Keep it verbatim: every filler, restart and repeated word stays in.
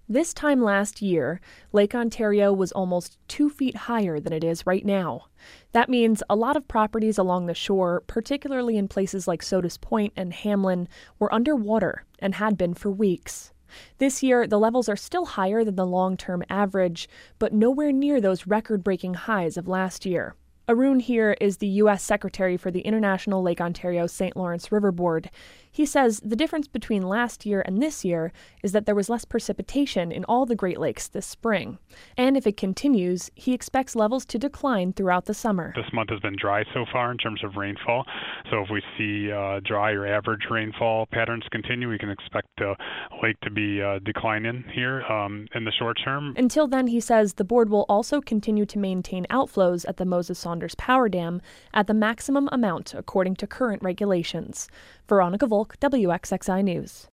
This time last year, Lake Ontario was almost two feet higher than it is right now. That means a lot of properties along the shore, particularly in places like Sodus Point and Hamlin, were underwater and had been for weeks. This year, the levels are still higher than the long-term average, but nowhere near those record-breaking highs of last year. Arun here is the U S Secretary for the International Lake Ontario Saint Lawrence River Board. He says the difference between last year and this year is that there was less precipitation in all the Great Lakes this spring. And if it continues, he expects levels to decline throughout the summer. This month has been dry so far in terms of rainfall. So if we see uh, dry or average rainfall patterns continue, we can expect the lake to be uh, declining here um, in the short term. Until then, he says the board will also continue to maintain outflows at the Moses Saunders Power Dam at the maximum amount according to current regulations. Veronica Volk, W X X I News.